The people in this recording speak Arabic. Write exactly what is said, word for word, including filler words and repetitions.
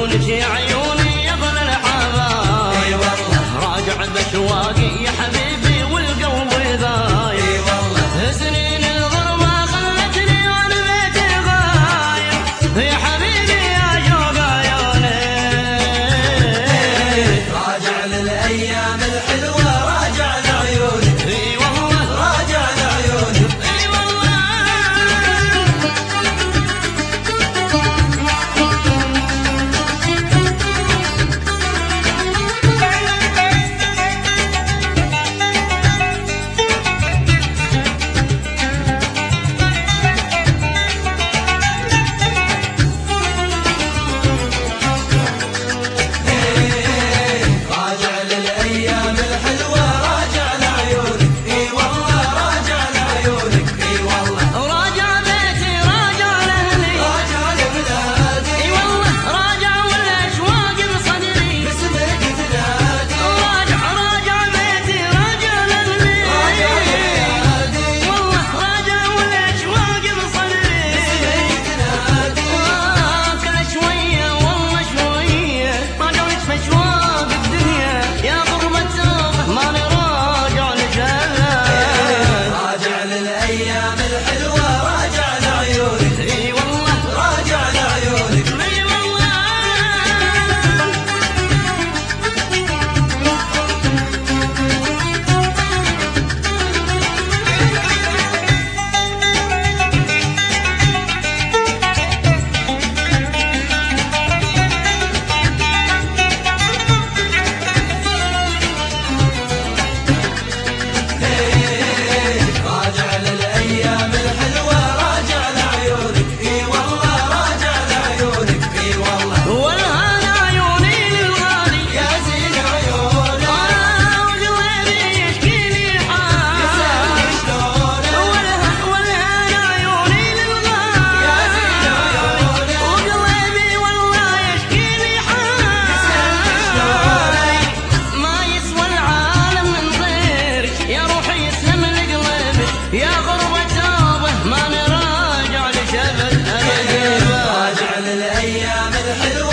عيونك يا عيوني يا ظل الحبايب، اي والله راجع باشواقي يا حبيبي والقلب ضايع، اي والله سنين الغربة خلتني عن بيتي غايب، يا حبيبي يا شوق عيوني راجع للأيام الحلوة راجع لعيونك، اي والله راجع لعيونك، اي والله. راجع للأيام الحلوة راجع لعيونك، اي والله راجع لعيونك، اي والله راجع بيتي راجع لأهلي راجع لبلادي، اي والله راجع والاشواق بصدري باسمك تنادي، راجع راجع بيتي راجع لأهلي راجع لبلادي والله راجع والاشواق بصدري باسمك تنادي، آه كل شوية والله شوية راجع لك بأشواق الدنيا يا غربة ماني راجع لجهلك راجع للأيام الحلوة راجع لعيونك، اي والله راجع لعيونك، اي والله. راجع للأيام الحلوة راجع لعيونك، اي والله راجع لعيونك، اي والله والهنا عيوني للغالي يا زين عيونك آه وقلبي يشكيلي حال يسألني شلونك، والهنا والهنا عيوني للغالي يا زين عيونك وقلبي والله يشكيلي يسألني حال شلونك، ما يسوى العالم من غيرك يا روحي يسلم لقلبك يا غربة توبة ماني راجع لشبك أبد. راجع للأيام الحلوة